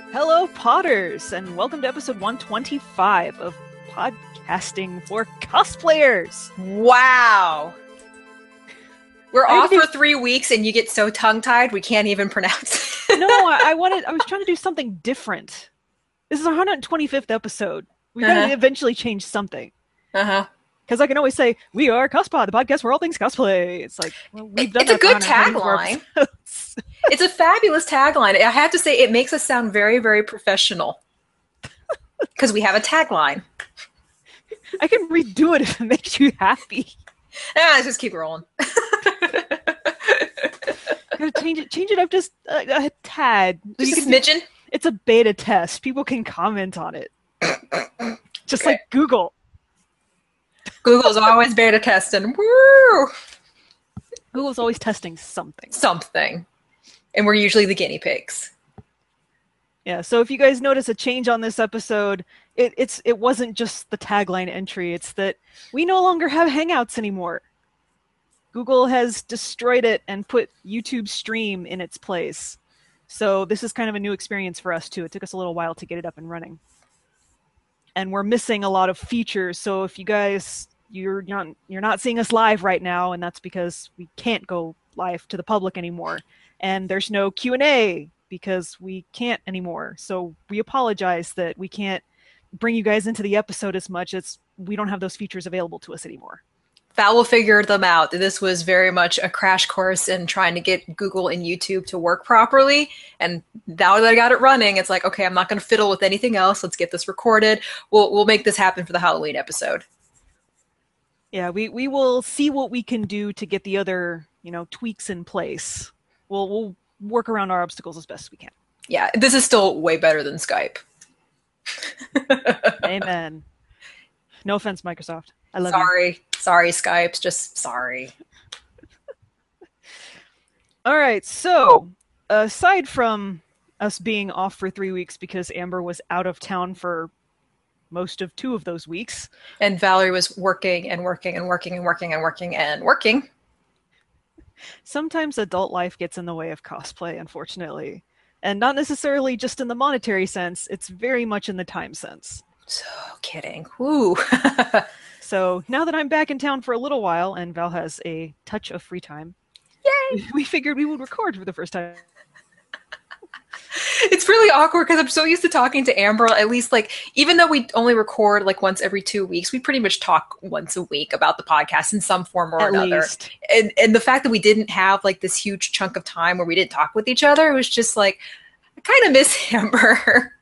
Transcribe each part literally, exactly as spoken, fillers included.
Hello, Potters, and welcome to episode one twenty-five of Podcasting for Cosplayers. Wow. We're I off do- for three weeks and you get so tongue-tied we can't even pronounce it. No, I, I wanted. I was trying to do something different. This is our one hundred twenty-fifth episode. We gotta Uh-huh. eventually change something. Uh-huh. Because I can always say, we are Cospod, the podcast where all things cosplay. It's like, well, we've done It's a that for good one hundred twenty-four tagline. episodes. It's a fabulous tagline. I have to say it makes us sound very, very professional. Because we have a tagline. I can redo it if it makes you happy. Ah, let's just keep rolling. Gotta change it, change it up just a, a tad. You Just a can do- smidgen. It's a beta test. People can comment on it. Just Okay. like Google. Google's always beta testing. Woo! Google's always testing something. Something. And we're usually the guinea pigs. Yeah, so if you guys notice a change on this episode, it, it's it wasn't just the tagline entry. It's that we no longer have Hangouts anymore. Google has destroyed it and put YouTube Stream in its place. So this is kind of a new experience for us too. It took us a little while to get it up and running. And we're missing a lot of features. So if you guys you're not you're not seeing us live right now, and that's because we can't go live to the public anymore. And there's no Q and A because we can't anymore. So we apologize that we can't bring you guys into the episode as much as we don't have those features available to us anymore. Val will figure them out. This was very much a crash course in trying to get Google and YouTube to work properly. And now that I got it running, it's like, okay, I'm not going to fiddle with anything else. Let's get this recorded. We'll we'll make this happen for the Halloween episode. Yeah, we, we will see what we can do to get the other, you know, tweaks in place. We'll we'll work around our obstacles as best we can. Yeah, this is still way better than Skype. Amen. No offense, Microsoft. I love you. Sorry. Sorry, Skype. Just sorry. All right, so aside from us being off for three weeks because Amber was out of town for most of two of those weeks, And Valerie was working and working and working and working and working and working. sometimes adult life gets in the way of cosplay, unfortunately. And not necessarily just in the monetary sense, it's very much in the time sense. So kidding. Woo. So now that I'm back in town for a little while and Val has a touch of free time, Yay! we figured we would record for the first time. It's really awkward because I'm so used to talking to Amber. At least, like, even though we only record like once every two weeks, we pretty much talk once a week about the podcast in some form or At another. least. And and the fact that we didn't have like this huge chunk of time where we didn't talk with each other, it was just like, I kind of miss Amber.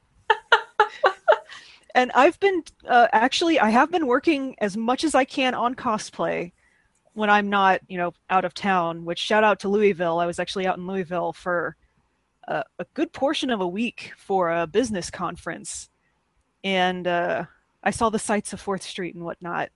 And I've been, uh, actually, I have been working as much as I can on cosplay when I'm not, you know, out of town, which shout out to Louisville. I was actually out in Louisville for uh, a good portion of a week for a business conference. And uh, I saw the sights of fourth Street and whatnot.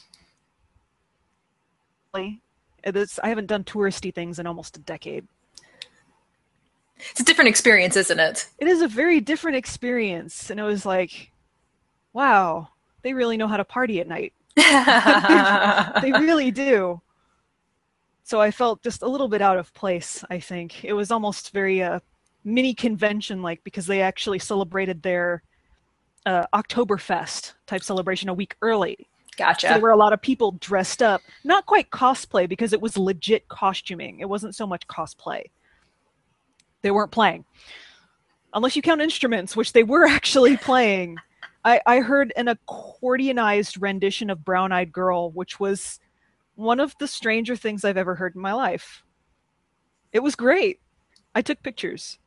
It's, I haven't done touristy things in almost a decade. It's a different experience, isn't it? It is a very different experience. And it was like, wow, they really know how to party at night. They really do. So I felt just a little bit out of place, I think. It was almost very uh, mini convention-like because they actually celebrated their uh, Oktoberfest type celebration a week early. Gotcha. So there were a lot of people dressed up. Not quite cosplay because it was legit costuming. It wasn't so much cosplay. They weren't playing. Unless you count instruments, which they were actually playing. I, I heard an accordionized rendition of Brown Eyed Girl, which was one of the stranger things I've ever heard in my life. It was great. I took pictures.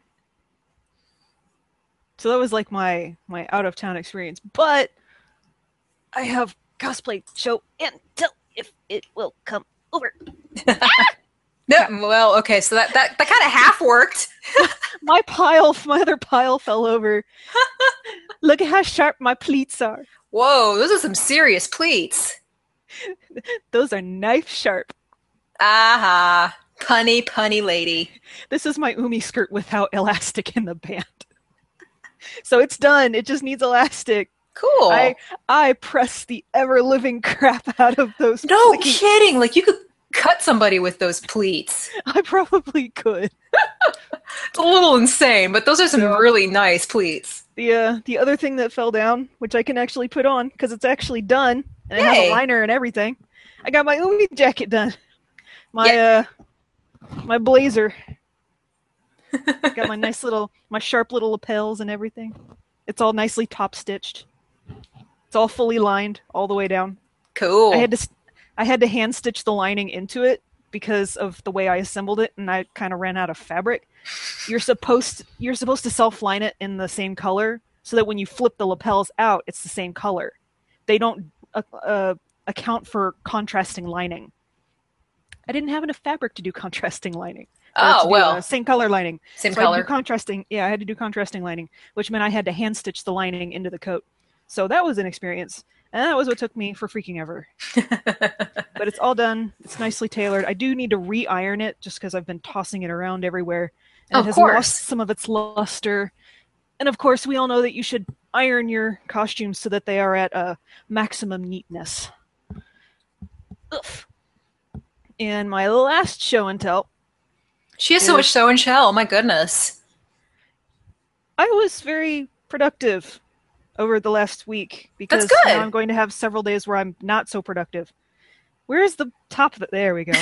So that was like my, my out-of-town experience. But I have cosplay show and tell if it will come over. No, well, okay, so that, that, that kind of half worked. My pile, my other pile fell over. Look at how sharp my pleats are. Whoa, those are some serious pleats. Those are knife sharp. Aha. Punny, punny lady. This is my Umi skirt without elastic in the band. So it's done. It just needs elastic. Cool. I I press the ever living crap out of those. No clicky- kidding. Like you could cut somebody with those pleats. I probably could. It's a little insane, but those are some So really nice pleats. the uh, the other thing that fell down, which I can actually put on because it's actually done and it has a Yay! liner and everything. I got my Umi jacket done. My Yeah. uh, my blazer. Got my nice little, my sharp little lapels and everything. It's all nicely top stitched. It's all fully lined all the way down. I Cool. had to, I had to hand stitch the lining into it because of the way I assembled it, and I kind of ran out of fabric. You're supposed to, you're supposed to self line it in the same color so that when you flip the lapels out, it's the same color. They don't uh, uh, account for contrasting lining. I didn't have enough fabric to do contrasting lining. Or Oh, to do well, uh, same color lining. same So I had to do color. contrasting. Yeah, I had to do contrasting lining, which meant I had to hand stitch the lining into the coat. So that was an experience, and that was what took me for freaking ever. But it's all done. It's nicely tailored. I do need to re-iron it just because I've been tossing it around everywhere, and Of it has course. lost some of its luster. And of course, we all know that you should iron your costumes so that they are at uh, maximum neatness. Ugh. And my last show and tell, She has so is much show and tell. My goodness. I was very productive over the last week because That's now good. I'm going to have several days where I'm not so productive. Where is the top of it? There we go.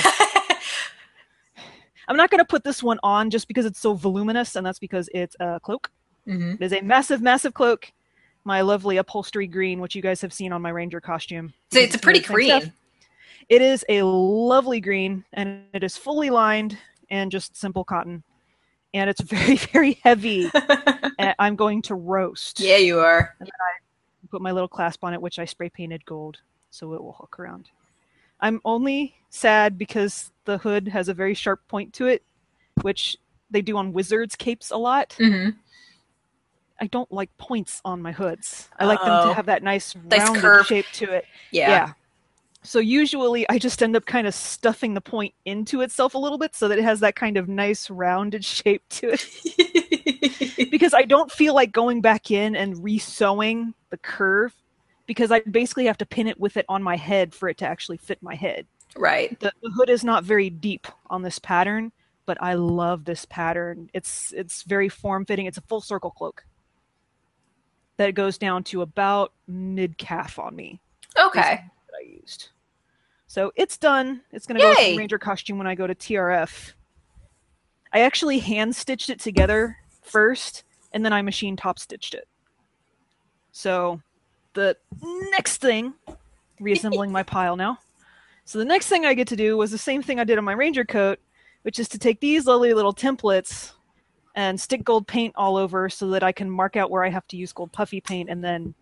I'm not going to put this one on just because it's so voluminous, and that's because it's a cloak. hmm It is a massive, massive cloak. My lovely upholstery green, which you guys have seen on my ranger costume. So it's a pretty made of the same stuff. green. It is a lovely green, and it is fully lined and just simple cotton. And it's very, very heavy. And I'm going to roast. Yeah, you are. Put my little clasp on it, which I spray painted gold, so it will hook around. I'm only sad because the hood has a very sharp point to it, which they do on wizards' capes a lot. hmm I don't like points on my hoods. I like them Uh-oh. to have that nice Nice rounded curve. shape to it. Yeah. Yeah. So usually I just end up kind of stuffing the point into itself a little bit so that it has that kind of nice rounded shape to it. Because I don't feel like going back in and re-sewing the curve because I basically have to pin it with it on my head for it to actually fit my head. Right. The, the hood is not very deep on this pattern, but I love this pattern. It's it's very form-fitting. It's a full circle cloak that goes down to about mid-calf on me. Okay. That I used. So it's done. It's going to go with Yay. the ranger costume when I go to T R F. I actually hand stitched it together first, and then I machine top stitched it. So the next thing, reassembling my pile now. So the next thing I get to do was the same thing I did on my ranger coat, which is to take these lovely little templates and stick gold paint all over so that I can mark out where I have to use gold puffy paint and then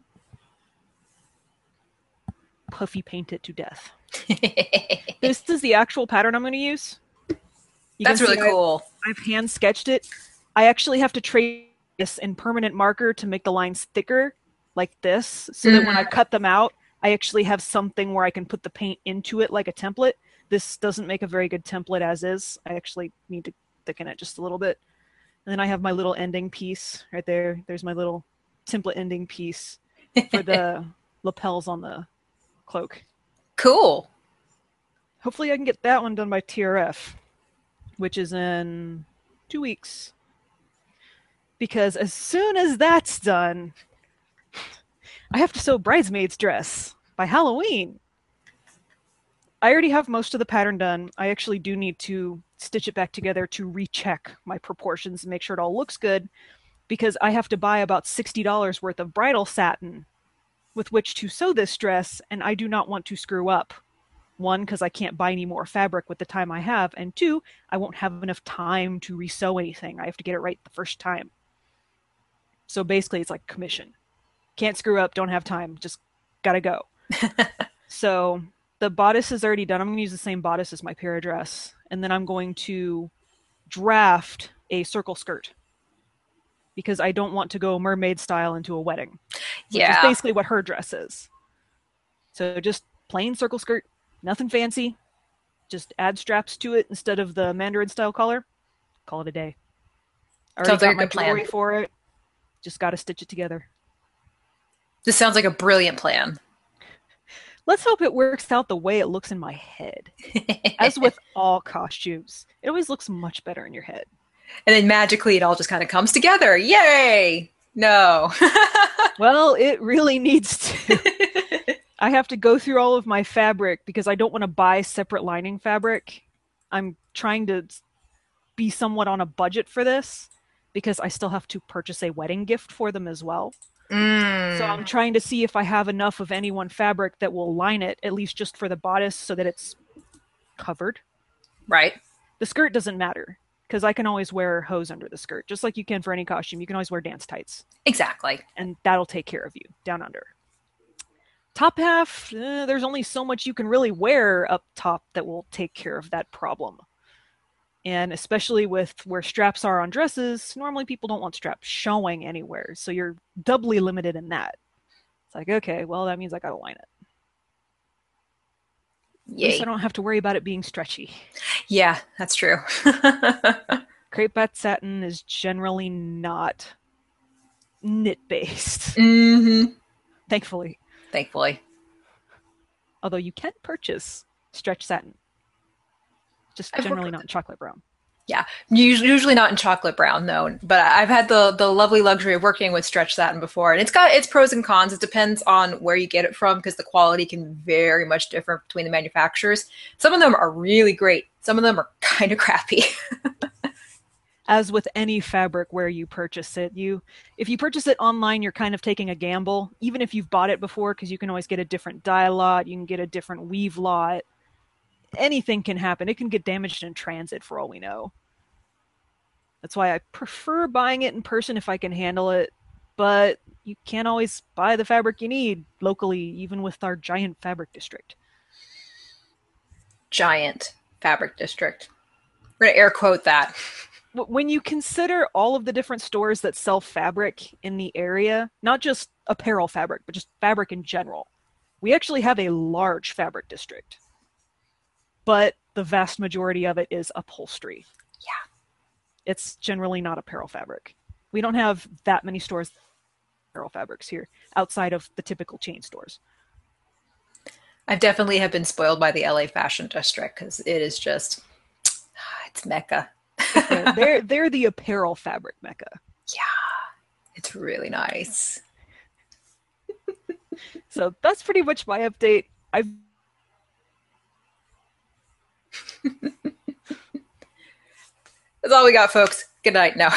puffy paint it to death. This is the actual pattern I'm going to use. You That's can see really cool. I've, I've hand sketched it. I actually have to trace this in permanent marker to make the lines thicker, like this, so that when I cut them out, I actually have something where I can put the paint into it like a template. This doesn't make a very good template as is. I actually need to thicken it just a little bit. And then I have my little ending piece right there. There's my little template ending piece for the lapels on the cloak. Cool. Hopefully I can get that one done by T R F, which is in two weeks. Because as soon as that's done, I have to sew Bridesmaid's dress by Halloween. I already have most of the pattern done. I actually do need to stitch it back together to recheck my proportions and make sure it all looks good, because I have to buy about sixty dollars worth of bridal satin with which to sew this dress, and I do not want to screw up. One, because I can't buy any more fabric with the time I have, and two, I won't have enough time to resew anything. I have to get it right the first time. So basically, it's like commission. Can't screw up, don't have time, just gotta go. So the bodice is already done. I'm going to use the same bodice as my para dress, and then I'm going to draft a circle skirt because I don't want to go mermaid style into a wedding, which Yeah. is basically what her dress is. So just plain circle skirt, nothing fancy. Just add straps to it instead of the Mandarin style collar. Call it a day. Already Sounds got like a my good plan. jewelry for it. Just got to stitch it together. This sounds like a brilliant plan. Let's hope it works out the way it looks in my head. As with all costumes, it always looks much better in your head. And then magically it all just kind of comes together. Yay! No. Well, it really needs to. I have to go through all of my fabric because I don't want to buy separate lining fabric. I'm trying to be somewhat on a budget for this because I still have to purchase a wedding gift for them as well. Mm. So I'm trying to see if I have enough of any one fabric that will line it, at least just for the bodice, so that it's covered. Right. The skirt doesn't matter because I can always wear hose under the skirt, just like you can for any costume. You can always wear dance tights. Exactly. And that'll take care of you down under. Top half, eh, there's only so much you can really wear up top that will take care of that problem. And especially with where straps are on dresses, normally people don't want straps showing anywhere. So you're doubly limited in that. It's like, okay, well, that means I gotta line it. Yay. At least I don't have to worry about it being stretchy. Yeah, that's true. Crepe bat satin is generally not knit-based. Mm-hmm. Thankfully. Thankfully. Although you can purchase stretch satin. Just I've generally not in chocolate brown. Yeah, usually, usually not in chocolate brown, though. But I've had the the lovely luxury of working with stretch satin before, and it's got its pros and cons. It depends on where you get it from because the quality can very much differ between the manufacturers. Some of them are really great. Some of them are kind of crappy. As with any fabric where you purchase it, you if you purchase it online, you're kind of taking a gamble, even if you've bought it before, because you can always get a different dye lot, you can get a different weave lot. Anything can happen. It can get damaged in transit for all we know. That's why I prefer buying it in person if I can handle it, but you can't always buy the fabric you need locally, even with our giant fabric district. Giant fabric district. We're going to air quote that. When you consider all of the different stores that sell fabric in the area, not just apparel fabric, but just fabric in general, we actually have a large fabric district. But the vast majority of it is upholstery. Yeah. It's generally not apparel fabric. We don't have that many stores apparel fabrics here outside of the typical chain stores. I definitely have been spoiled by the L A fashion district because it is just, it's Mecca. Yeah, they're they're the apparel fabric Mecca. Yeah, it's really nice. So that's pretty much my update. I've That's all we got, folks. Good night now.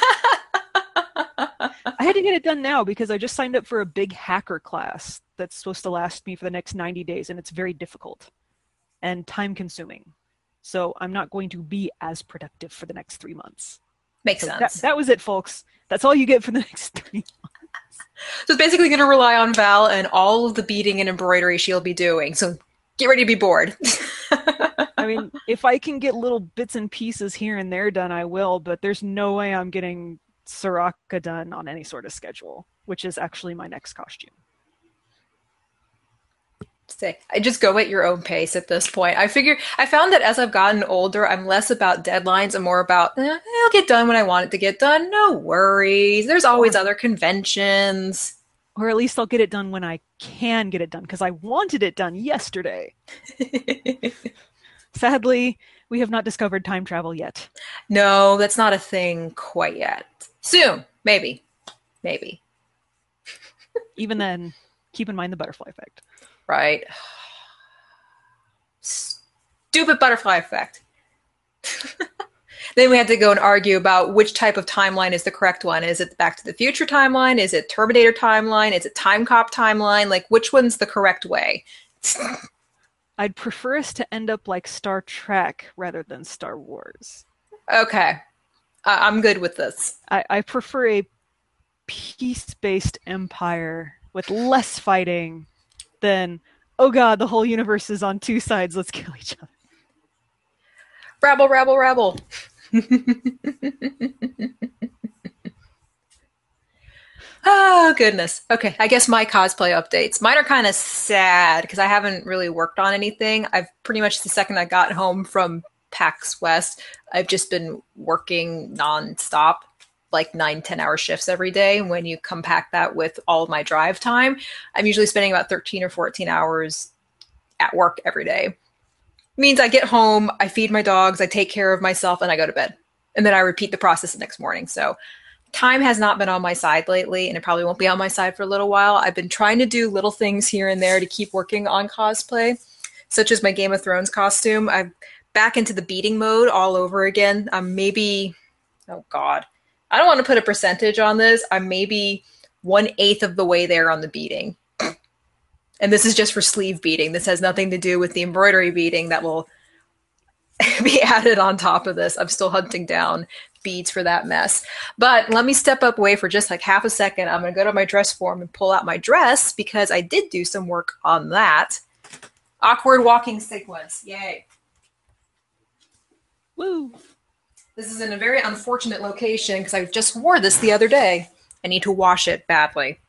I had to get it done now because I just signed up for a big hacker class that's supposed to last me for the next ninety days, and it's very difficult and time consuming. So I'm not going to be as productive for the next three months. Makes so sense. That, that was it, folks. That's all you get for the next three months. So it's basically going to rely on Val and all of the beading and embroidery she'll be doing. So get ready to be bored. I mean, if I can get little bits and pieces here and there done, I will, but there's no way I'm getting Soraka done on any sort of schedule, which is actually my next costume. Say, I just go at your own pace at this point. I figure I found that as I've gotten older, I'm less about deadlines and more about eh, I'll get done when I want it to get done. No worries. There's always or, other conventions. Or at least I'll get it done when I can get it done because I wanted it done yesterday. Sadly, we have not discovered time travel yet. No, that's not a thing quite yet. Soon, maybe. Maybe. Even then, keep in mind the butterfly effect. Right. Stupid butterfly effect. Then we had to go and argue about which type of timeline is the correct one. Is it the Back to the Future timeline? Is it Terminator timeline? Is it Time Cop timeline? Like, which one's the correct way? I'd prefer us to end up like Star Trek rather than Star Wars. Okay. I- I'm good with this. I, I prefer a peace-based empire with less fighting than, oh god, the whole universe is on two sides, let's kill each other. Rabble, rabble, rabble. Oh, goodness. Okay, I guess my cosplay updates. Mine are kind of sad because I haven't really worked on anything. I've pretty much, the second I got home from PAX West, I've just been working nonstop. like nine, ten hour shifts every day. When you compact that with all of my drive time, I'm usually spending about thirteen or fourteen hours at work every day. Means I get home, I feed my dogs, I take care of myself, and I go to bed. And then I repeat the process the next morning. So time has not been on my side lately, and it probably won't be on my side for a little while. I've been trying to do little things here and there to keep working on cosplay, such as my Game of Thrones costume. I'm back into the beating mode all over again. I'm maybe, oh God, I don't want to put a percentage on this. I'm maybe one eighth of the way there on the beating. And this is just for sleeve beading. This has nothing to do with the embroidery beading that will be added on top of this. I'm still hunting down beads for that mess. But let me step up away for just like half a second. I'm going to go to my dress form and pull out my dress because I did do some work on that. Awkward walking sequence. Yay. Woo. This is in a very unfortunate location because I just wore this the other day. I need to wash it badly.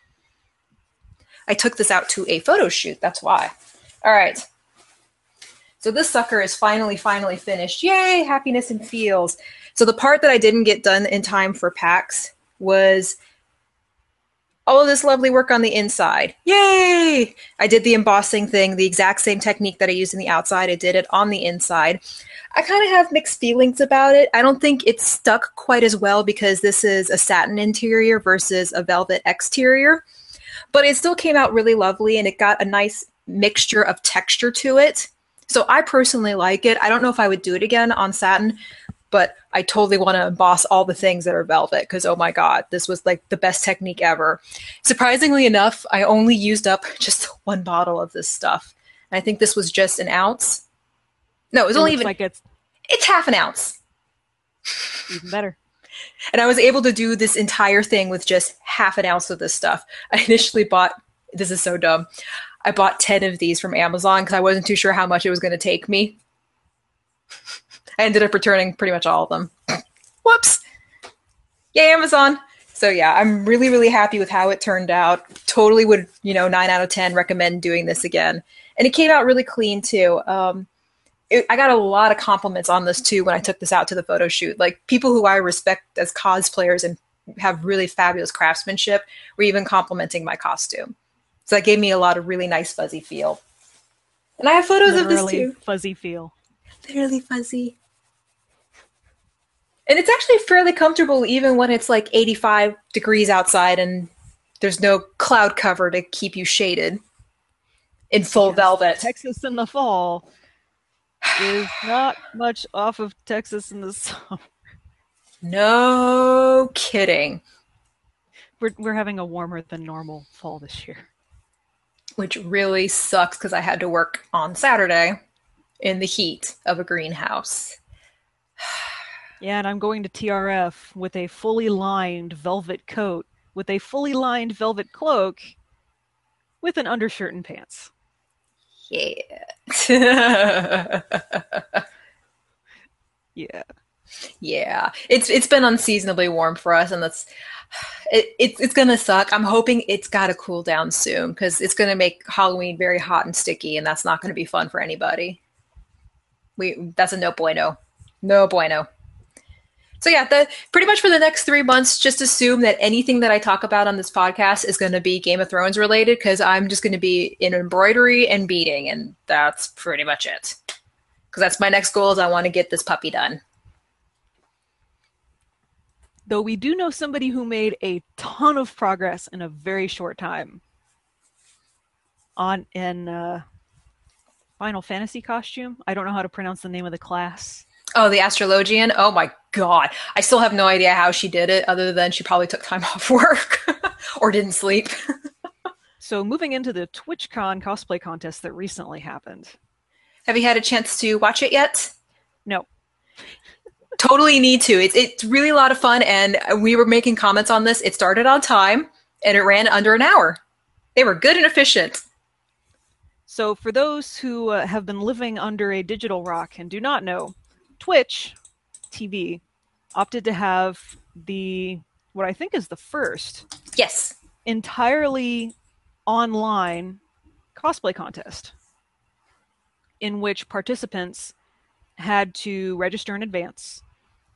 I took this out to a photo shoot. That's why. All right. So this sucker is finally, finally finished. Yay, happiness and feels. So the part that I didn't get done in time for PAX was all of this lovely work on the inside. Yay! I did the embossing thing, the exact same technique that I used in the outside. I did it on the inside. I kind of have mixed feelings about it. I don't think it's stuck quite as well because this is a satin interior versus a velvet exterior. But it still came out really lovely, and it got a nice mixture of texture to it. So I personally like it. I don't know if I would do it again on satin, but I totally want to emboss all the things that are velvet because, oh my God, this was like the best technique ever. Surprisingly enough, I only used up just one bottle of this stuff. And I think this was just an ounce. No, it was it only looks even, like it's it's half an ounce. even better. And I was able to do this entire thing with just half an ounce of this stuff. I initially bought, this is so dumb, I bought ten of these from Amazon because I wasn't too sure how much it was going to take me. I ended up returning pretty much all of them. Whoops. Yay, Amazon. So yeah, I'm really, really happy with how it turned out. Totally would, you know, nine out of ten recommend doing this again. And it came out really clean too. Um, it, I got a lot of compliments on this too when I took this out to the photo shoot. Like people who I respect as cosplayers and have really fabulous craftsmanship were even complimenting my costume. So that gave me a lot of really nice fuzzy feel. And I have photos Literally of this too. Fuzzy feel. Literally fuzzy. And it's actually fairly comfortable even when it's like eighty-five degrees outside and there's no cloud cover to keep you shaded in full Yes, velvet. Texas in the fall is not much off of Texas in the summer. No kidding. We're, we're having a warmer than normal fall this year. Which really sucks because I had to work on Saturday in the heat of a greenhouse. Yeah, and I'm going to T R F with a fully lined velvet coat, with a fully lined velvet cloak, with an undershirt and pants. Yeah. Yeah. Yeah. It's it's been unseasonably warm for us, and that's it, it's it's gonna suck. I'm hoping it's gotta cool down soon because it's gonna make Halloween very hot and sticky, and that's not gonna be fun for anybody. We that's a no bueno. No bueno. So yeah, the, pretty much for the next three months, just assume that anything that I talk about on this podcast is going to be Game of Thrones related because I'm just going to be in embroidery and beading, and that's pretty much it. Because that's my next goal is I want to get this puppy done. Though we do know somebody who made a ton of progress in a very short time on an uh, Final Fantasy costume. I don't know how to pronounce the name of the class. Oh, the Astrologian? Oh my god. I still have no idea how she did it other than she probably took time off work or didn't sleep. So moving into the TwitchCon cosplay contest that recently happened. Have you had a chance to watch it yet? No. Totally need to. It's it's really a lot of fun, and we were making comments on this. It started on time, and it ran under an hour. They were good and efficient. So for those who uh, have been living under a digital rock and do not know, Twitch T V opted to have the, what I think is the first, yes, entirely online cosplay contest in which participants had to register in advance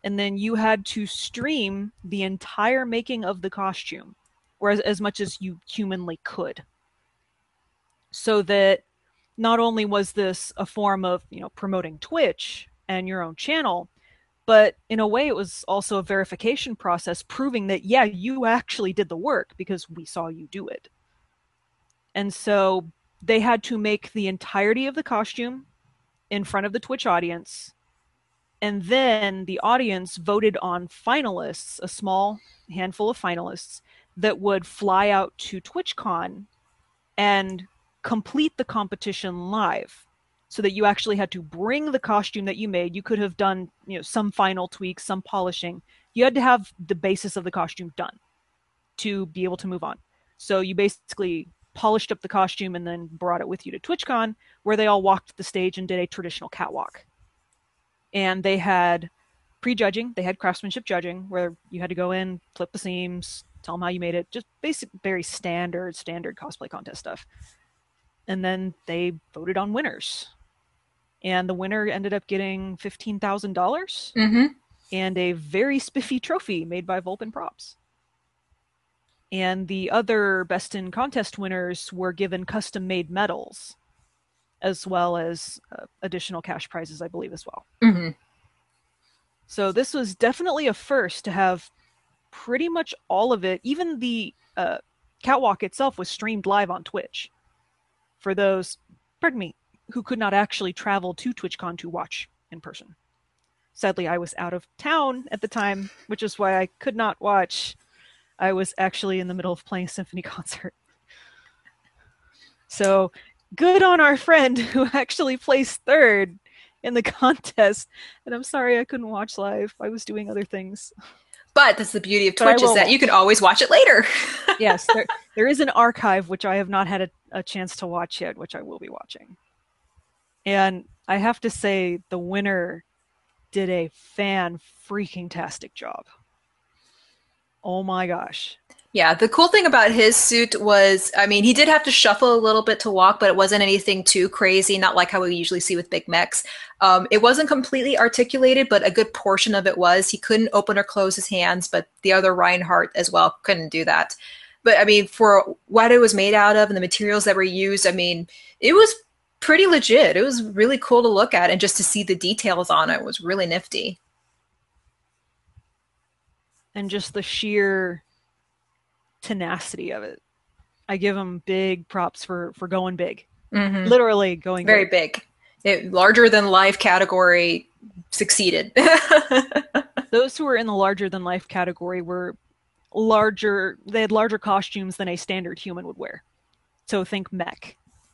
and then you had to stream the entire making of the costume, or as, as much as you humanly could. So that not only was this a form of, you know, promoting Twitch and your own channel, but in a way it was also a verification process proving that, yeah, you actually did the work because we saw you do it. And so they had to make the entirety of the costume in front of the Twitch audience. And then the audience voted on finalists, a small handful of finalists that would fly out to TwitchCon and complete the competition live, so that you actually had to bring the costume that you made. You could have done, you know, some final tweaks, some polishing. You had to have the basis of the costume done to be able to move on. So you basically polished up the costume and then brought it with you to TwitchCon, where they all walked the stage and did a traditional catwalk. And they had pre-judging, they had craftsmanship judging, where you had to go in, flip the seams, tell them how you made it, just basic, very standard, standard cosplay contest stuff. And then they voted on winners. And the winner ended up getting fifteen thousand dollars Mm-hmm. and a very spiffy trophy made by Vulpin Props. And the other Best in Contest winners were given custom-made medals, as well as uh, additional cash prizes, I believe, as well. Mm-hmm. So this was definitely a first to have pretty much all of it. Even the uh, catwalk itself was streamed live on Twitch for those, pardon me, who could not actually travel to TwitchCon to watch in person. Sadly, I was out of town at the time, which is why I could not watch. I was actually in the middle of playing a symphony concert. So good on our friend who actually placed third in the contest. And I'm sorry I couldn't watch live. I was doing other things. But that's the beauty of Twitch, is that watch. You can always watch it later. Yes, there, there is an archive, which I have not had a, a chance to watch yet, which I will be watching. And I have to say, the winner did a fan-freaking-tastic job. Oh my gosh. Yeah, the cool thing about his suit was, I mean, he did have to shuffle a little bit to walk, but it wasn't anything too crazy, not like how we usually see with big mechs. Um, it wasn't completely articulated, but a good portion of it was. He couldn't open or close his hands, but the other Reinhardt as well couldn't do that. But I mean, for what it was made out of and the materials that were used, I mean, it was pretty legit. It was really cool to look at, and just to see the details on it was really nifty. And just the sheer tenacity of it. I give him big props for for going big. Mm-hmm. Literally going very big. big. It, larger than life category succeeded. Those who were in the larger than life category were larger. They had larger costumes than a standard human would wear. So think mech.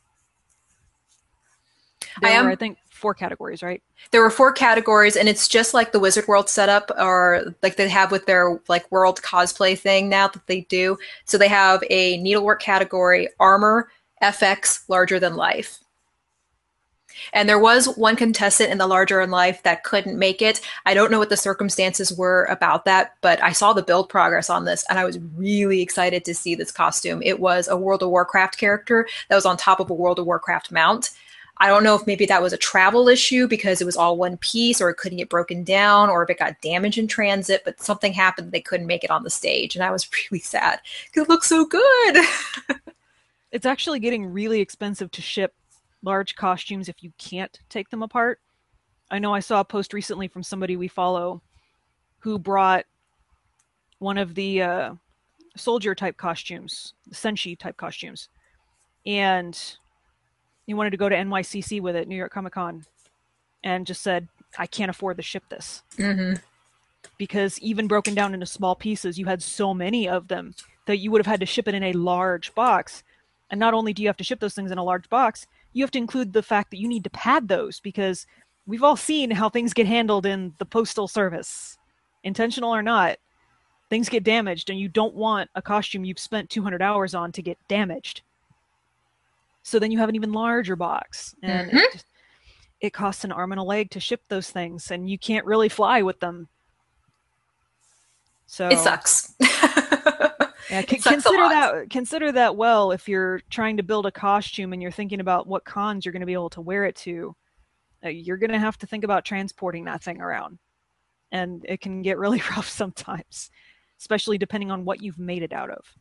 There I am, were, I think, four categories, right? There were four categories, and it's just like the Wizard World setup, or like they have with their like world cosplay thing now that they do. So they have a needlework category, armor, F X, larger than life. And there was one contestant in the larger than life that couldn't make it. I don't know what the circumstances were about that, but I saw the build progress on this, and I was really excited to see this costume. It was a World of Warcraft character that was on top of a World of Warcraft mount. I don't know if maybe that was a travel issue because it was all one piece, or it couldn't get broken down, or if it got damaged in transit, but something happened. They couldn't make it on the stage, and I was really sad because it looked so good. It's actually getting really expensive to ship large costumes if you can't take them apart. I know I saw a post recently from somebody we follow who brought one of the uh, soldier type costumes, the Senshi type costumes, and he wanted to go to N Y C C with it, New York Comic Con, and just said, I can't afford to ship this. Mm-hmm. Because even broken down into small pieces, you had so many of them that you would have had to ship it in a large box. And not only do you have to ship those things in a large box, you have to include the fact that you need to pad those, because we've all seen how things get handled in the postal service. Intentional or not, things get damaged, and you don't want a costume you've spent two hundred hours on to get damaged. So then you have an even larger box, and mm-hmm. it, just, it costs an arm and a leg to ship those things, and you can't really fly with them. So it sucks. Yeah, c- it sucks consider that consider that well if you're trying to build a costume and you're thinking about what cons you're going to be able to wear it to. Uh, you're going to have to think about transporting that thing around. and it can get really rough sometimes, especially depending on what you've made it out of.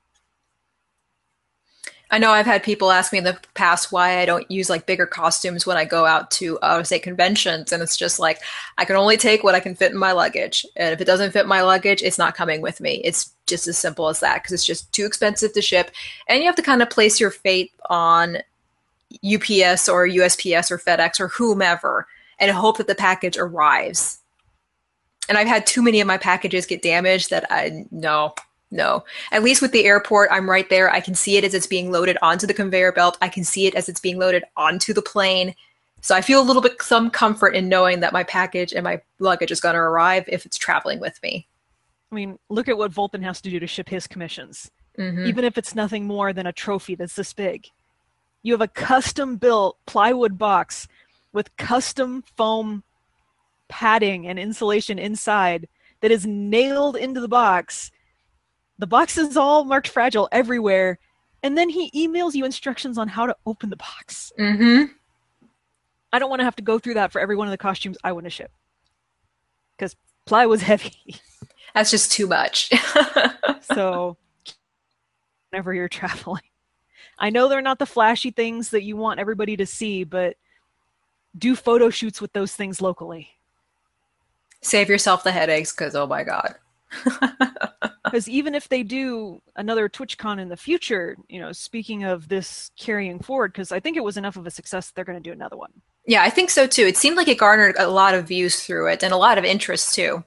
I know I've had people ask me in the past why I don't use like bigger costumes when I go out to, uh, say, conventions. And it's just like, I can only take what I can fit in my luggage. And if it doesn't fit my luggage, it's not coming with me. It's just as simple as that because it's just too expensive to ship. And you have to kind of place your fate on U P S or U S P S or FedEx or whomever and hope that the package arrives. And I've had too many of my packages get damaged that I, no, no. At least with the airport, I'm right there. I can see it as it's being loaded onto the conveyor belt. I can see it as it's being loaded onto the plane. So I feel a little bit some comfort in knowing that my package and my luggage is going to arrive if it's traveling with me. I mean, look at what Volpin has to do to ship his commissions. Mm-hmm. Even if it's nothing more than a trophy that's this big. You have a custom-built plywood box with custom foam padding and insulation inside that is nailed into the box. The box is all marked fragile everywhere. And then he emails you instructions on how to open the box. Mm-hmm. I don't want to have to go through that for every one of the costumes I want to ship. Because plywood's heavy. That's just too much. So, whenever you're traveling. I know they're not the flashy things that you want everybody to see, but do photo shoots with those things locally. Save yourself the headaches, because oh my god. Because even if they do another TwitchCon in the future, you know, speaking of this carrying forward, because I think it was enough of a success, they're going to do another one. Yeah, I think so too. It seemed like it garnered a lot of views through it and a lot of interest too.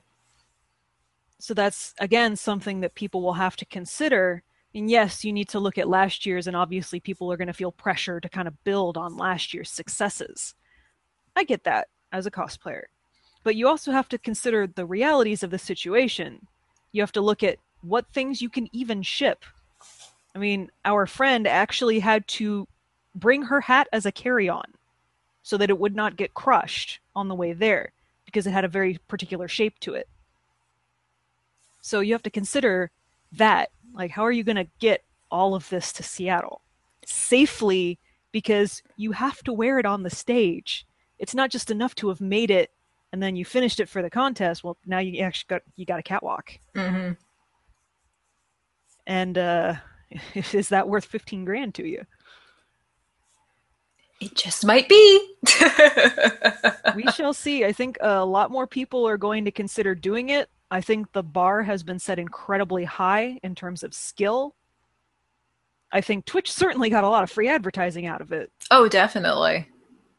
So that's, again, something that people will have to consider. And yes, you need to look at last year's, and obviously people are going to feel pressure to kind of build on last year's successes. I get that as a cosplayer. But you also have to consider the realities of the situation. You have to look at what things you can even ship. I mean, our friend actually had to bring her hat as a carry-on so that it would not get crushed on the way there because it had a very particular shape to it. So you have to consider that. Like, how are you going to get all of this to Seattle safely? Because you have to wear it on the stage. It's not just enough to have made it and then you finished it for the contest. Well, now you actually got you got a catwalk. Mm-hmm. And uh, is that worth fifteen grand to you? It just might be. We shall see. I think a lot more people are going to consider doing it. I think the bar has been set incredibly high in terms of skill. I think Twitch certainly got a lot of free advertising out of it. Oh, definitely.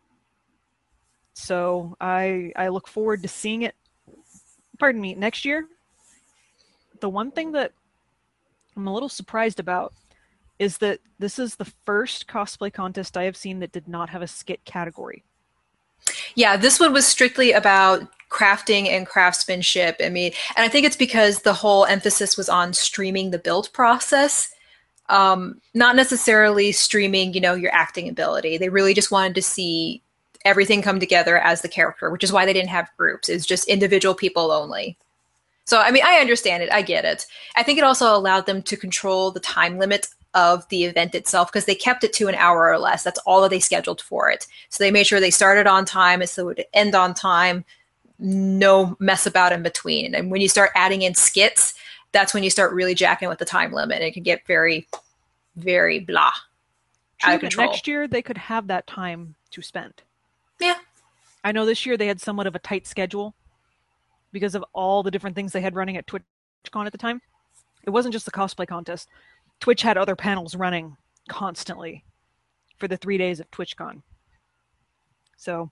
So I I look forward to seeing it, pardon me, next year. The one thing that I'm a little surprised about is that this is the first cosplay contest I have seen that did not have a skit category. Yeah, this one was strictly about crafting and craftsmanship. I mean, and I think it's because the whole emphasis was on streaming the build process, um, not necessarily streaming, you know, your acting ability. They really just wanted to see everything come together as the character, which is why they didn't have groups. It's just individual people only. So, I mean, I understand it. I get it. I think it also allowed them to control the time limit of the event itself because they kept it to an hour or less. That's all that they scheduled for it. So they made sure they started on time and so it would end on time. No mess about in between. And when you start adding in skits, that's when you start really jacking with the time limit. It can get very, very blah. True, out of control. Next year, they could have that time to spend. Yeah. I know this year they had somewhat of a tight schedule because of all the different things they had running at TwitchCon at the time. It wasn't just the cosplay contest. Twitch had other panels running constantly for the three days of TwitchCon. So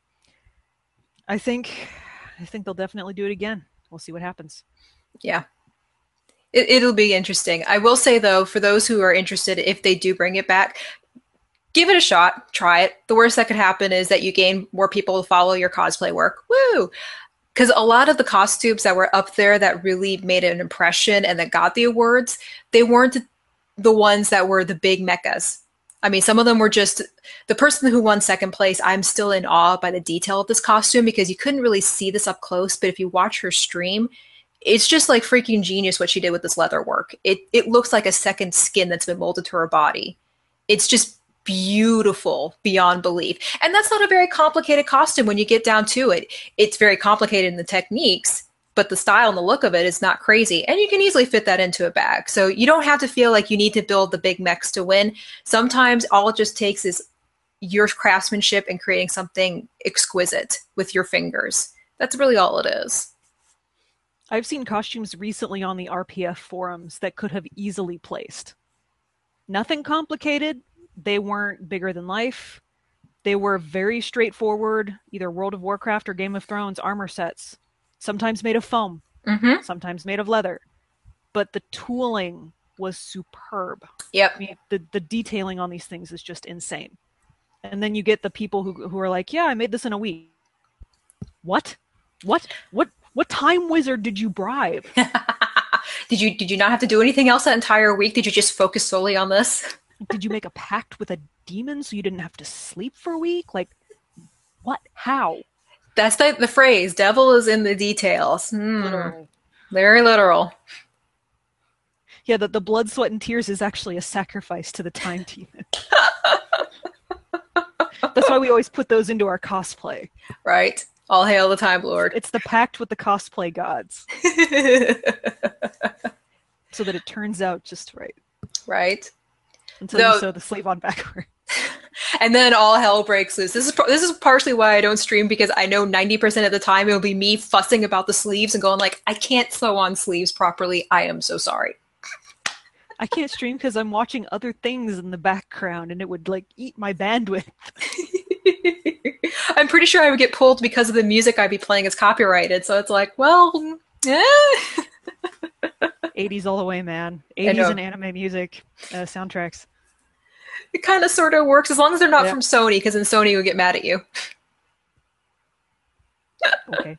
I think I think they'll definitely do it again. We'll see what happens. Yeah. It, it'll be interesting. I will say, though, for those who are interested, if they do bring it back, give it a shot. Try it. The worst that could happen is that you gain more people to follow your cosplay work. Woo! Because a lot of the costumes that were up there that really made an impression and that got the awards, they weren't the ones that were the big mechas. I mean, some of them were just the person who won second place. I'm still in awe by the detail of this costume because you couldn't really see this up close. But if you watch her stream, it's just like freaking genius what she did with this leather work. It it looks like a second skin that's been molded to her body. It's just beautiful beyond belief. And that's not a very complicated costume when you get down to it. It's very complicated in the techniques, but the style and the look of it is not crazy. And you can easily fit that into a bag. So you don't have to feel like you need to build the big mechs to win. Sometimes all it just takes is your craftsmanship and creating something exquisite with your fingers. That's really all it is. I've seen costumes recently on the R P F forums that could have easily placed. Nothing complicated. They weren't bigger than life. They were very straightforward, either World of Warcraft or Game of Thrones armor sets. Sometimes made of foam, mm-hmm. sometimes made of leather. But the tooling was superb. Yep. I mean, the, the detailing on these things is just insane. And then you get the people who who are like, yeah, I made this in a week. What? What? What? What time wizard did you bribe? did you did you not have to do anything else that entire week? Did you just focus solely on this? Did you make a pact with a demon so you didn't have to sleep for a week? Like, what? How? That's the, the phrase. Devil is in the details. Mm. Literal. Very literal. Yeah, the, the blood, sweat, and tears is actually a sacrifice to the time demon. That's why we always put those into our cosplay. Right. All hail the Time Lord. It's the pact with the cosplay gods. So that it turns out just right. Right. Until so, you sew the sleeve on backwards. And then all hell breaks loose. This is this is partially why I don't stream, because I know ninety percent of the time it'll be me fussing about the sleeves and going like, I can't sew on sleeves properly. I am so sorry. I can't stream because I'm watching other things in the background and it would like eat my bandwidth. I'm pretty sure I would get pulled because of the music I'd be playing is copyrighted. So it's like, well, eh. eighties all the way, man. eighties and anime music uh, soundtracks. It kind of sort of works as long as they're not yeah. from Sony, because then Sony would get mad at you. Okay.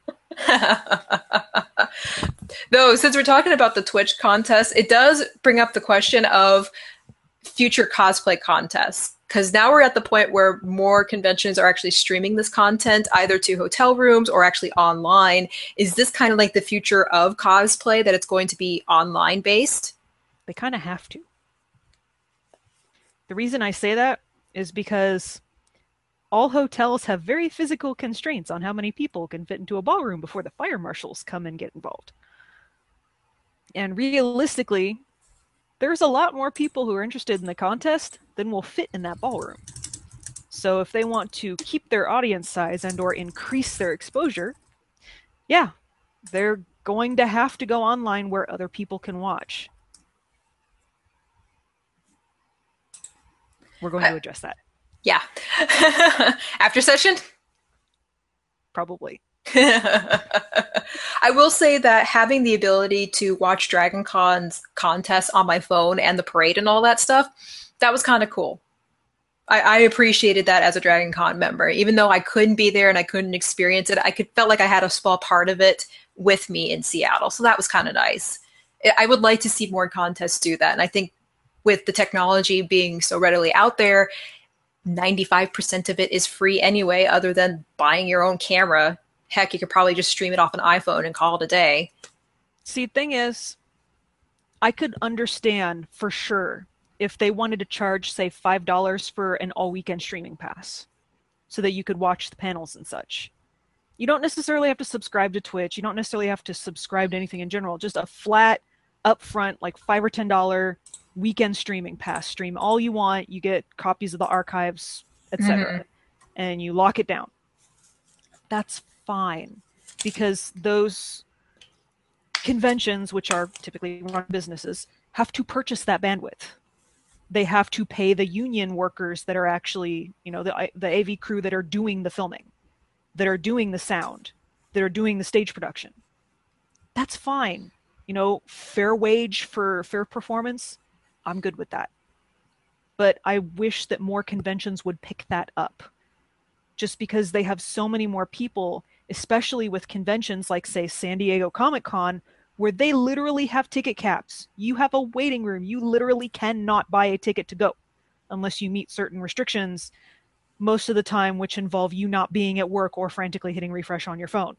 Though, since we're talking about the Twitch contest, it does bring up the question of future cosplay contests. Because now we're at the point where more conventions are actually streaming this content, either to hotel rooms or actually online. Is this kind of like the future of cosplay, that it's going to be online based? They kind of have to. The reason I say that is because all hotels have very physical constraints on how many people can fit into a ballroom before the fire marshals come and get involved. And realistically, there's a lot more people who are interested in the contest than will fit in that ballroom. So if they want to keep their audience size and or increase their exposure, yeah, they're going to have to go online where other people can watch. We're going to address that. Yeah. After session? Probably. I will say that having the ability to watch Dragon Con's contests on my phone and the parade and all that stuff, that was kind of cool. I, I appreciated that as a Dragon Con member. Even though I couldn't be there and I couldn't experience it, I could felt like I had a small part of it with me in Seattle. So that was kind of nice. I would like to see more contests do that. And I think with the technology being so readily out there, ninety-five percent of it is free anyway, other than buying your own camera. Heck, you could probably just stream it off an iPhone and call it a day. See, the thing is, I could understand for sure if they wanted to charge, say, five dollars for an all-weekend streaming pass so that you could watch the panels and such. You don't necessarily have to subscribe to Twitch. You don't necessarily have to subscribe to anything in general. Just a flat, upfront, like five or ten dollar weekend streaming pass. Stream all you want. You get copies of the archives, et cetera, mm-hmm. and you lock it down. That's fine, because those conventions, which are typically run businesses, have to purchase that bandwidth. They have to pay the union workers that are actually, you know, the the A V crew that are doing the filming, that are doing the sound, that are doing the stage production. That's fine. You know, fair wage for fair performance, I'm good with that. But I wish that more conventions would pick that up, just because they have so many more people, especially with conventions like, say, San Diego Comic-Con, where they literally have ticket caps. You have a waiting room. You literally cannot buy a ticket to go unless you meet certain restrictions, most of the time, which involve you not being at work or frantically hitting refresh on your phone.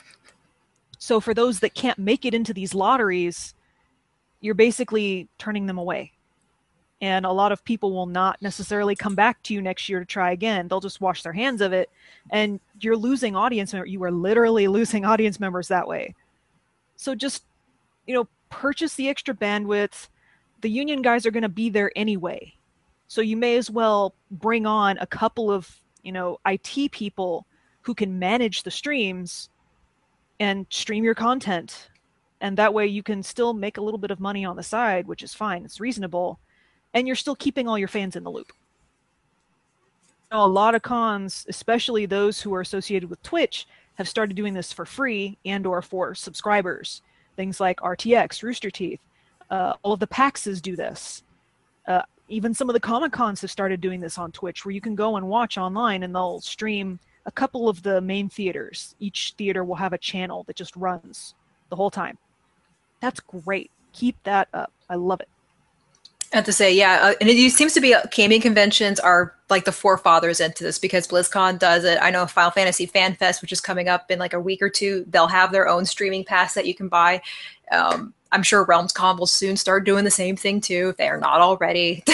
So for those that can't make it into these lotteries, you're basically turning them away. And a lot of people will not necessarily come back to you next year to try again. They'll just wash their hands of it. And you're losing audience. You are literally losing audience members that way. So just, you know, purchase the extra bandwidth. The union guys are going to be there anyway. So you may as well bring on a couple of, you know, I T people who can manage the streams and stream your content. And that way you can still make a little bit of money on the side, which is fine. It's reasonable. And you're still keeping all your fans in the loop. You know, a lot of cons, especially those who are associated with Twitch, have started doing this for free and or for subscribers. Things like R T X, Rooster Teeth. Uh, all of the PAXs do this. Uh, even some of the Comic-Cons have started doing this on Twitch, where you can go and watch online and they'll stream a couple of the main theaters. Each theater will have a channel that just runs the whole time. That's great. Keep that up. I love it. I have to say, yeah, uh, and it seems to be uh, gaming conventions are like the forefathers into this, because BlizzCon does it. I know Final Fantasy Fan Fest, which is coming up in like a week or two, they'll have their own streaming pass that you can buy. Um, I'm sure RealmsCon will soon start doing the same thing too, if they are not already.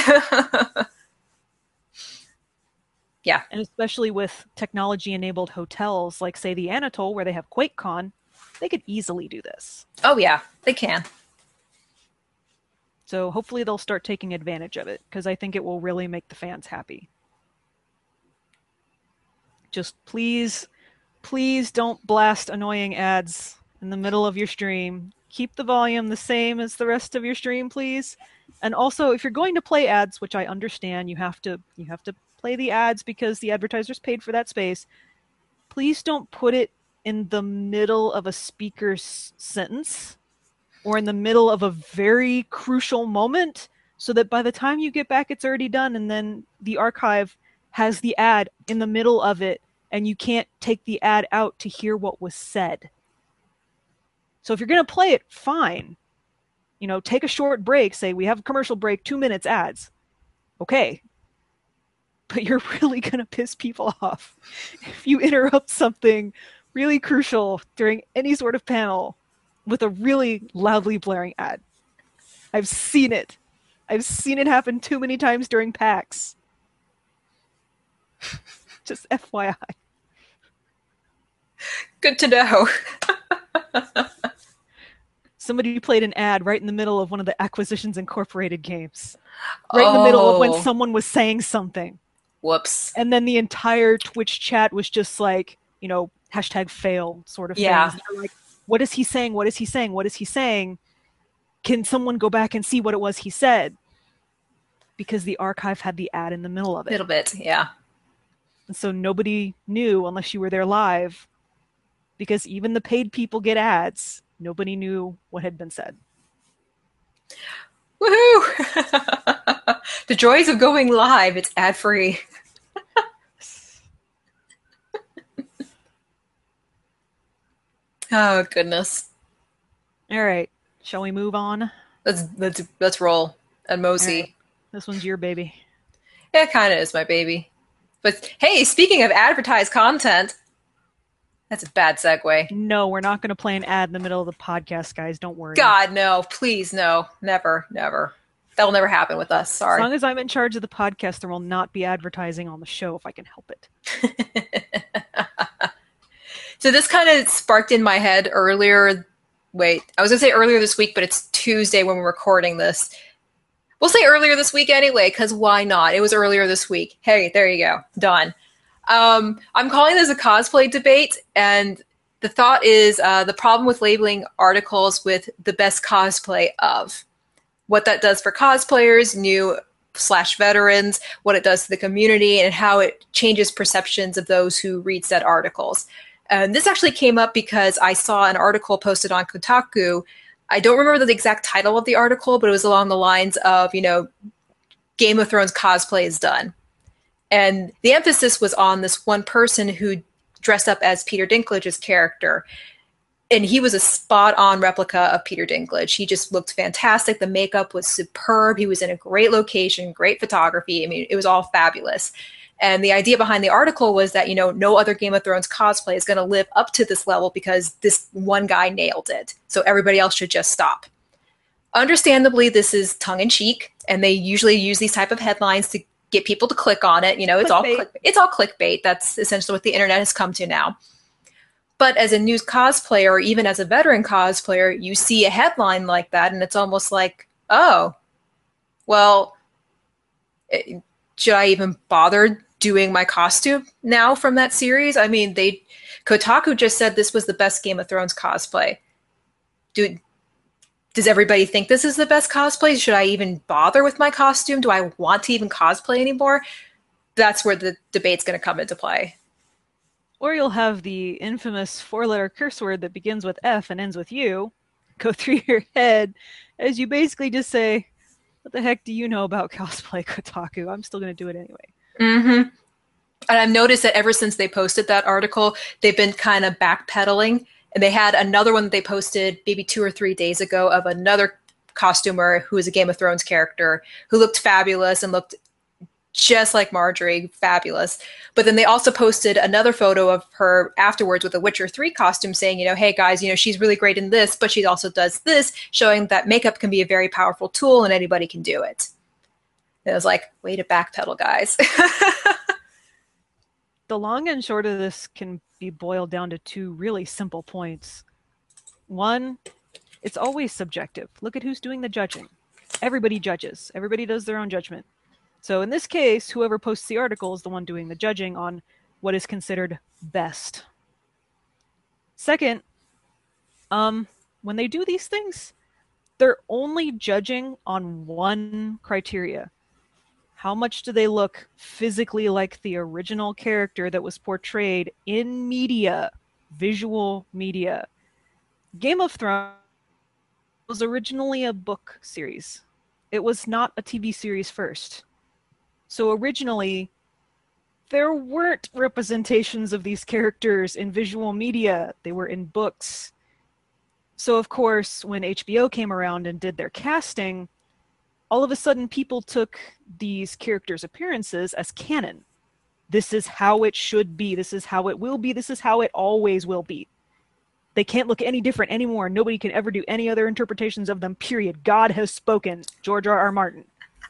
Yeah. And especially with technology-enabled hotels, like say the Anatole, where they have QuakeCon, they could easily do this. Oh yeah, they can. So hopefully they'll start taking advantage of it, because I think it will really make the fans happy. Just please, please don't blast annoying ads in the middle of your stream. Keep the volume the same as the rest of your stream, please. And also, if you're going to play ads, which I understand, you have to you have to play the ads because the advertisers paid for that space, please don't put it in the middle of a speaker's sentence or in the middle of a very crucial moment, so that by the time you get back, it's already done, and then the archive has the ad in the middle of it, and you can't take the ad out to hear what was said. So if you're going to play it, fine. You know, take a short break, say we have a commercial break, two minutes ads. Okay. But you're really going to piss people off if you interrupt something really crucial during any sort of panel with a really loudly blaring ad. I've seen it. I've seen it happen too many times during PAX. Just F Y I. Good to know. Somebody played an ad right in the middle of one of the Acquisitions Incorporated games. Right oh. in the middle of when someone was saying something. Whoops. And then the entire Twitch chat was just like, you know, hashtag fail sort of yeah. things. They're like, what is he saying? What is he saying? What is he saying? Can someone go back and see what it was he said? Because the archive had the ad in the middle of it. A little bit, yeah. And so nobody knew unless you were there live, because even the paid people get ads. Nobody knew what had been said. Woohoo! The joys of going live. It's ad-free. Oh, goodness. All right. Shall we move on? Let's let's let's roll. And Mosey. Right. This one's your baby. Yeah, it kind of is my baby. But hey, speaking of advertised content, that's a bad segue. No, we're not going to play an ad in the middle of the podcast, guys. Don't worry. God, no. Please, no. Never, never. That will never happen with us. Sorry. As long as I'm in charge of the podcast, there will not be advertising on the show if I can help it. So this kind of sparked in my head earlier. Wait, I was going to say earlier this week, but it's Tuesday when we're recording this. We'll say earlier this week anyway, because why not? It was earlier this week. Hey, there you go. Done. Um, I'm calling this a cosplay debate, and the thought is uh, the problem with labeling articles with the best cosplay of. What that does for cosplayers, new slash veterans, what it does to the community, and how it changes perceptions of those who read said articles. And this actually came up because I saw an article posted on Kotaku. I don't remember the exact title of the article, but it was along the lines of, you know, Game of Thrones cosplay is done. And the emphasis was on this one person who dressed up as Peter Dinklage's character. And he was a spot-on replica of Peter Dinklage. He just looked fantastic. The makeup was superb. He was in a great location, great photography. I mean, it was all fabulous. And the idea behind the article was that, you know, no other Game of Thrones cosplay is going to live up to this level because this one guy nailed it. So everybody else should just stop. Understandably, this is tongue-in-cheek, and they usually use these type of headlines to get people to click on it. You know, it's all click, it's all clickbait. That's essentially what the internet has come to now. But as a new cosplayer, or even as a veteran cosplayer, you see a headline like that, and it's almost like, oh, well, eh, should I even bother doing my costume now from that series? I mean, they Kotaku just said this was the best Game of Thrones cosplay. Do does everybody think this is the best cosplay? Should I even bother with my costume? Do I want to even cosplay anymore? That's where the debate's going to come into play. Or you'll have the infamous four-letter curse word that begins with F and ends with U go through your head as you basically just say, what the heck do you know about cosplay, Kotaku? I'm still going to do it anyway. Mm-hmm. And I've noticed that ever since they posted that article, they've been kind of backpedaling. And they had another one that they posted maybe two or three days ago of another costumer who is a Game of Thrones character who looked fabulous and looked just like Marjorie, fabulous. But then they also posted another photo of her afterwards with a Witcher three costume saying, you know, hey guys, you know, she's really great in this, but she also does this, showing that makeup can be a very powerful tool and anybody can do it. And I was like, way to backpedal, guys. The long and short of this can be boiled down to two really simple points. One, it's always subjective. Look at who's doing the judging. Everybody judges. Everybody does their own judgment. So in this case, whoever posts the article is the one doing the judging on what is considered best. Second, um, when they do these things, they're only judging on one criteria. How much do they look physically like the original character that was portrayed in media, visual media? Game of Thrones was originally a book series. It was not a T V series first. So originally, there weren't representations of these characters in visual media. They were in books. So of course, when H B O came around and did their casting, all of a sudden people took these characters' appearances as canon. This is how it should be. This is how it will be. This is how it always will be. They can't look any different anymore. Nobody can ever do any other interpretations of them, period. God has spoken. George R. R. Martin.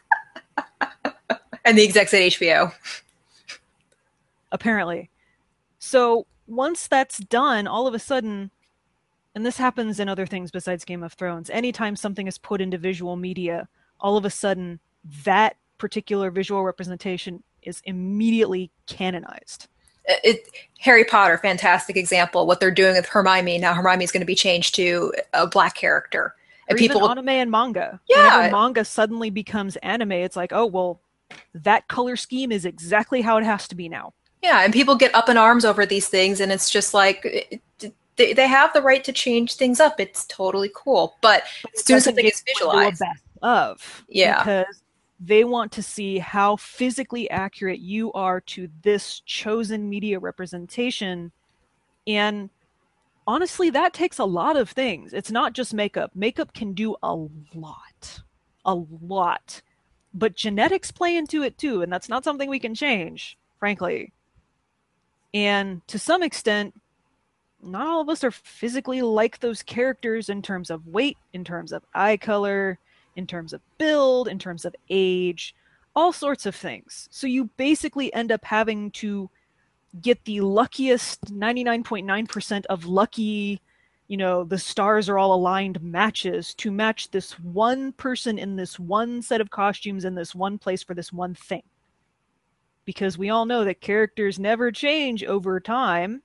And the execs at H B O. Apparently. So once that's done, all of a sudden, and this happens in other things besides Game of Thrones, anytime something is put into visual media, all of a sudden that particular visual representation is immediately canonized. It, Harry Potter, fantastic example. What they're doing with Hermione now, Hermione is going to be changed to a black character, and or people even anime and manga. Yeah, whenever manga suddenly becomes anime, it's like, oh well, that color scheme is exactly how it has to be now. Yeah, and people get up in arms over these things, and it's just like it, they, they have the right to change things up. It's totally cool, but, but as soon as something is visualized, best of yeah, because they want to see how physically accurate you are to this chosen media representation. And honestly, that takes a lot of things. It's not just makeup. Makeup can do a lot, a lot. But genetics play into it too, and that's not something we can change, frankly. And to some extent, not all of us are physically like those characters in terms of weight, in terms of eye color, in terms of build, in terms of age, all sorts of things. So you basically end up having to get the luckiest ninety-nine point nine percent of lucky, you know, the stars are all aligned matches to match this one person in this one set of costumes in this one place for this one thing. Because we all know that characters never change over time.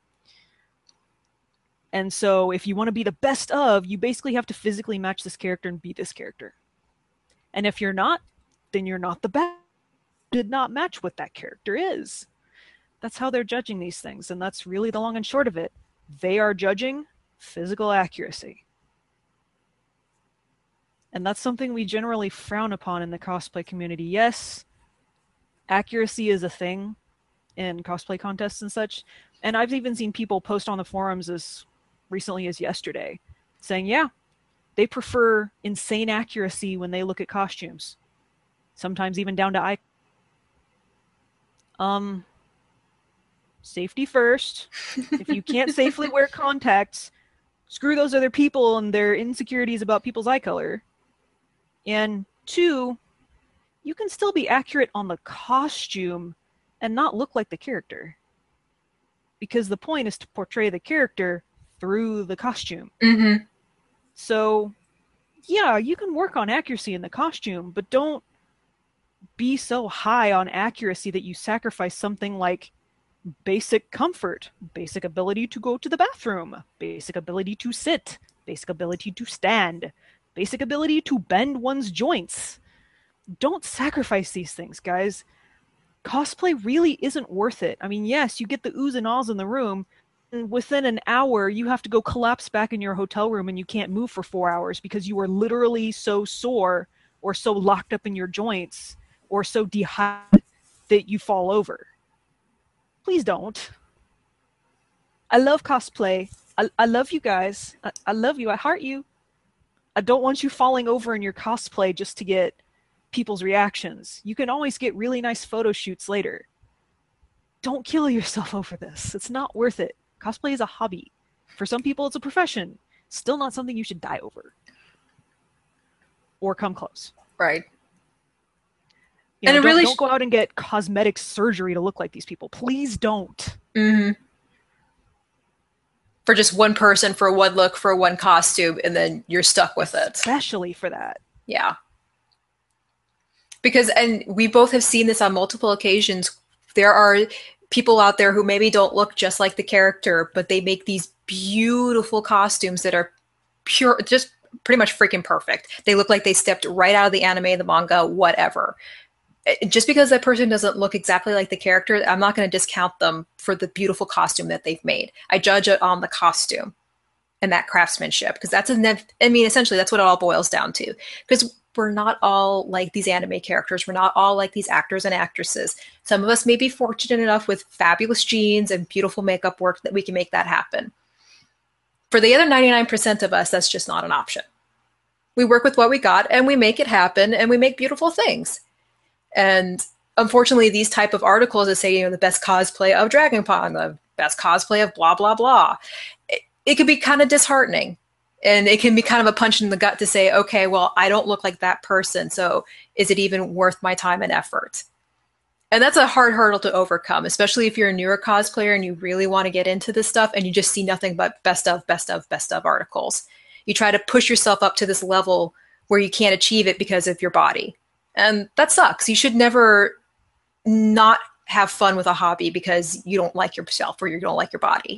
And so if you want to be the best of, you basically have to physically match this character and be this character. And if you're not, then you're not the best. Did not match what that character is. That's how they're judging these things. And that's really the long and short of it. They are judging physical accuracy. And that's something we generally frown upon in the cosplay community. Yes, accuracy is a thing in cosplay contests and such. And I've even seen people post on the forums as recently as yesterday saying, yeah, they prefer insane accuracy when they look at costumes. Sometimes even down to eye. Um, safety first. If you can't safely wear contacts, screw those other people and their insecurities about people's eye color. And two, you can still be accurate on the costume and not look like the character. because the point is to portray the character through the costume. Mm-hmm. So, yeah, you can work on accuracy in the costume, but don't be so high on accuracy that you sacrifice something like basic comfort, basic ability to go to the bathroom, basic ability to sit, basic ability to stand, basic ability to bend one's joints. Don't sacrifice these things, guys. Cosplay really isn't worth it. I mean, yes, you get the oohs and ahs in the room, and within an hour, you have to go collapse back in your hotel room and you can't move for four hours because you are literally so sore or so locked up in your joints or so dehydrated that you fall over. Please don't. I love cosplay. I, I love you guys. I, I love you. I heart you. I don't want you falling over in your cosplay just to get people's reactions. You can always get really nice photo shoots later. Don't kill yourself over this. It's not worth it. Cosplay is a hobby. For some people, it's a profession. Still not something you should die over. Or come close. Right. You and know, it don't, really don't go out and get cosmetic surgery to look like these people. Please don't. Mm-hmm. For just one person, for one look, for one costume, and then you're stuck with it. Especially for that. Yeah. Because, and we both have seen this on multiple occasions, there are people out there who maybe don't look just like the character, but they make these beautiful costumes that are pure, just pretty much freaking perfect. They look like they stepped right out of the anime, the manga, whatever. Just because that person doesn't look exactly like the character, I'm not going to discount them for the beautiful costume that they've made. I judge it on the costume and that craftsmanship, because that's a nev- I mean, essentially, that's what it all boils down to. Because we're not all like these anime characters. We're not all like these actors and actresses. Some of us may be fortunate enough with fabulous genes and beautiful makeup work that we can make that happen. For the other ninety-nine percent of us, that's just not an option. We work with what we got and we make it happen and we make beautiful things. And unfortunately, these type of articles that say, you know, the best cosplay of Dragonpon, the best cosplay of blah, blah, blah, it, it can be kind of disheartening. And it can be kind of a punch in the gut to say, okay, well, I don't look like that person, so is it even worth my time and effort? And that's a hard hurdle to overcome, especially if you're a newer cosplayer and you really want to get into this stuff and you just see nothing but best of, best of, best of articles. You try to push yourself up to this level where you can't achieve it because of your body. And that sucks. You should never not have fun with a hobby because you don't like yourself or you don't like your body.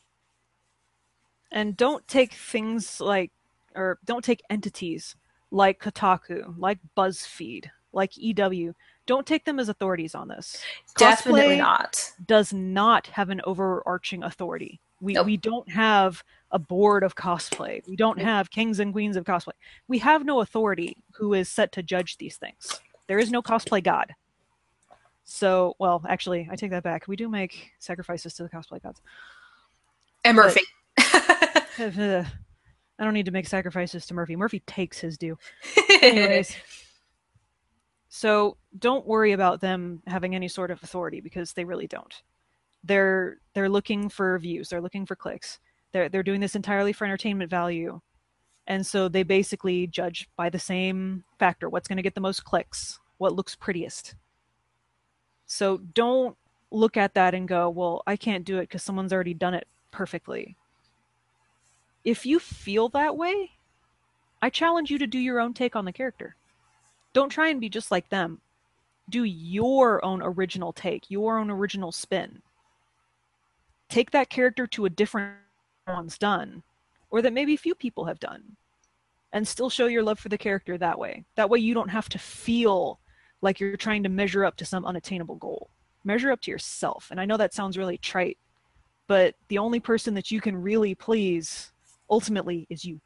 And don't take things like, or don't take entities like Kotaku, like BuzzFeed, like E W. Don't take them as authorities on this. Definitely Cosplay not. does not have an overarching authority. We Nope. we don't have a board of cosplay. We don't have kings and queens of cosplay. We have no authority who is set to judge these things. There is no cosplay god. So, well, actually, I take that back. We do make sacrifices to the cosplay gods. And Murphy. But, I don't need to make sacrifices to Murphy. Murphy takes his due. Anyways. So don't worry about them having any sort of authority because they really don't. They're they're looking for views. They're looking for clicks. They're they're doing this entirely for entertainment value. And so they basically judge by the same factor. What's going to get the most clicks? What looks prettiest? So don't look at that and go, well, I can't do it because someone's already done it perfectly. If you feel that way, I challenge you to do your own take on the character. Don't try and be just like them. Do your own original take, your own original spin. Take that character to a different one's done, or that maybe few people have done, and still show your love for the character that way. That way you don't have to feel like you're trying to measure up to some unattainable goal. Measure up to yourself. And I know that sounds really trite, but the only person that you can really please ultimately is you.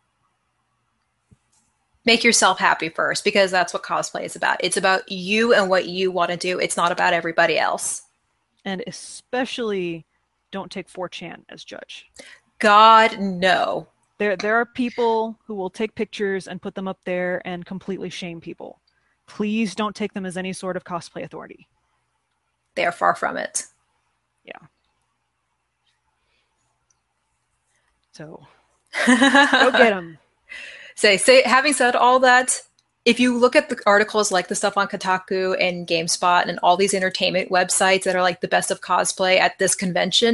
Make yourself happy first, because that's what cosplay is about. It's about you and what you want to do. It's not about everybody else. And especially don't take four chan as judge. God, no. There there are people who will take pictures and put them up there and completely shame people. Please don't take them as any sort of cosplay authority. They are far from it. Yeah. So, go get them. Say, say, having said all that, if you look at the articles like the stuff on Kotaku and GameSpot and all these entertainment websites that are like the best of cosplay at this convention,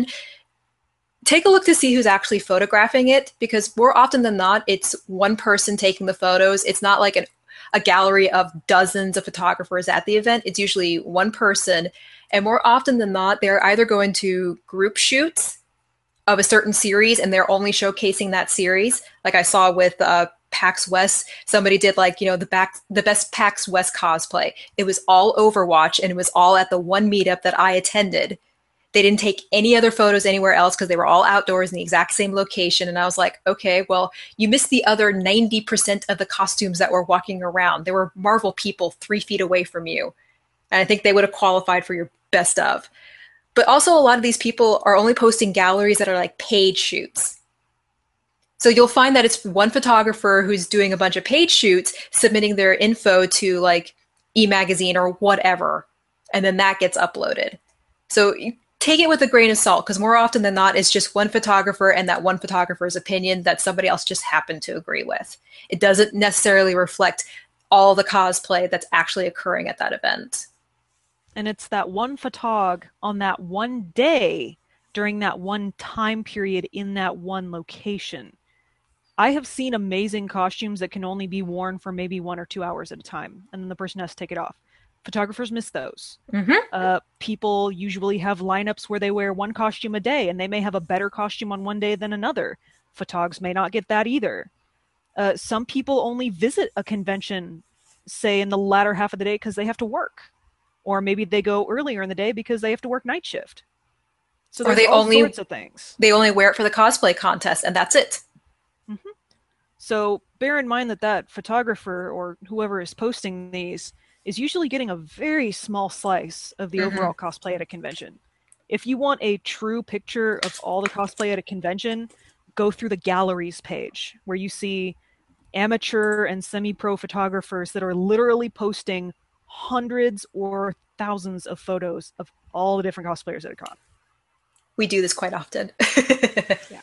take a look to see who's actually photographing it, because more often than not, it's one person taking the photos. It's not like an, a gallery of dozens of photographers at the event. It's usually one person. And more often than not, they're either going to group shoots of a certain series and they're only showcasing that series. Like I saw with uh, PAX West, somebody did like, you know, the back, the best PAX West cosplay. It was all Overwatch and it was all at the one meetup that I attended. They didn't take any other photos anywhere else because they were all outdoors in the exact same location. And I was like, okay, well, you missed the other ninety percent of the costumes that were walking around. There were Marvel people three feet away from you. And I think they would have qualified for your best of. But also a lot of these people are only posting galleries that are like paid shoots. So you'll find that it's one photographer who's doing a bunch of paid shoots, submitting their info to like eMagazine or whatever. And then that gets uploaded. So you take it with a grain of salt, because more often than not, it's just one photographer and that one photographer's opinion that somebody else just happened to agree with. It doesn't necessarily reflect all the cosplay that's actually occurring at that event. And it's that one photog on that one day during that one time period in that one location. I have seen amazing costumes that can only be worn for maybe one or two hours at a time, and then the person has to take it off. Photographers miss those. Mm-hmm. Uh, people usually have lineups where they wear one costume a day, and they may have a better costume on one day than another. Photogs may not get that either. Uh, some people only visit a convention, say, in the latter half of the day because they have to work. Or maybe they go earlier in the day because they have to work night shift. So there's or they all only, sorts of things. They only wear it for the cosplay contest, and that's it. Mm-hmm. So bear in mind that that photographer or whoever is posting these is usually getting a very small slice of the mm-hmm. overall cosplay at a convention. If you want a true picture of all the cosplay at a convention, go through the galleries page where you see amateur and semi-pro photographers that are literally posting hundreds or thousands of photos of all the different cosplayers at a con. We do this quite often. Yeah.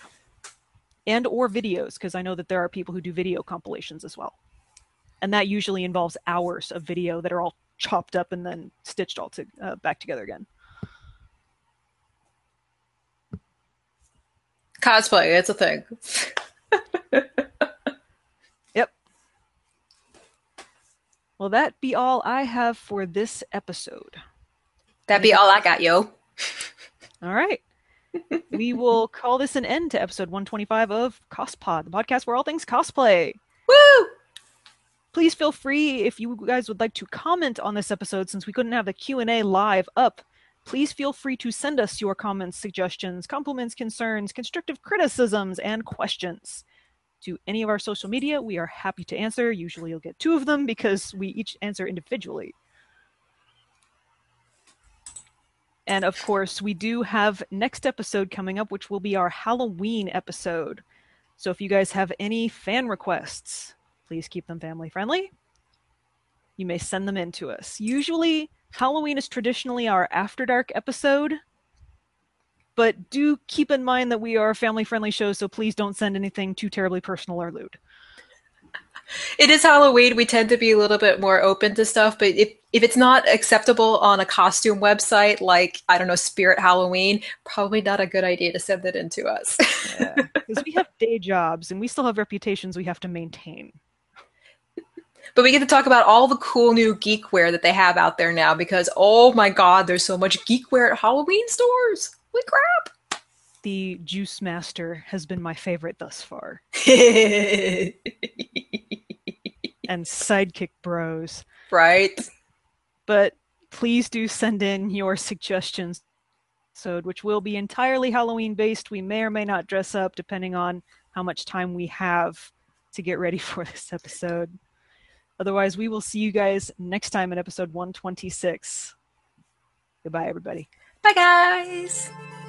And or videos, because I know that there are people who do video compilations as well. And that usually involves hours of video that are all chopped up and then stitched all to, uh, back together again. Cosplay, it's a thing. Yep. Well, that be all I have for this episode. That be all I got, yo. All right. We will call this an end to episode one twenty-five of CosPod, the podcast where all things cosplay. Woo! Please feel free, if you guys would like to comment on this episode, since we couldn't have the Q and A live up, please feel free to send us your comments, suggestions, compliments, concerns, constructive criticisms, and questions to any of our social media. We are happy to answer. Usually you'll get two of them because we each answer individually. And of course, we do have next episode coming up, which will be our Halloween episode. So if you guys have any fan requests, please keep them family friendly. You may send them in to us. Usually, Halloween is traditionally our After Dark episode, but do keep in mind that we are a family friendly show, so please don't send anything too terribly personal or lewd. It is Halloween. We tend to be a little bit more open to stuff, but if, if it's not acceptable on a costume website like, I don't know, Spirit Halloween, probably not a good idea to send it in to us. Yeah, because we have day jobs and we still have reputations we have to maintain. But we get to talk about all the cool new geekware that they have out there now because, oh my god, there's so much geekware at Halloween stores. Holy crap! The Juice Master has been my favorite thus far. And Sidekick Bros. Right. But please do send in your suggestions, which will be entirely Halloween based. We may or may not dress up depending on how much time we have to get ready for this episode. Otherwise, we will see you guys next time in episode one twenty-six. Goodbye, everybody. Bye, guys.